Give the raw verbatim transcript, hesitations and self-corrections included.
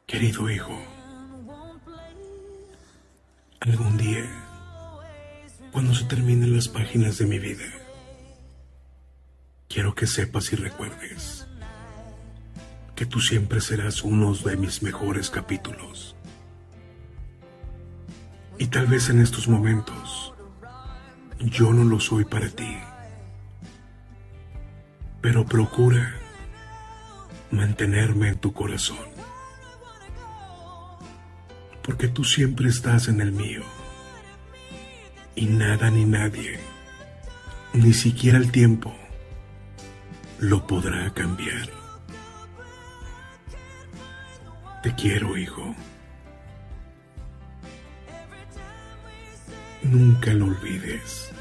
Querido hijo, algún día, cuando se terminen las páginas de mi vida, quiero que sepas y recuerdes que tú siempre serás uno de mis mejores capítulos. Y tal vez en estos momentos yo no lo soy para ti, pero procura mantenerme en tu corazón, porque tú siempre estás en el mío, y nada ni nadie, ni siquiera el tiempo, lo podrá cambiar. Te quiero, hijo. Nunca lo olvides.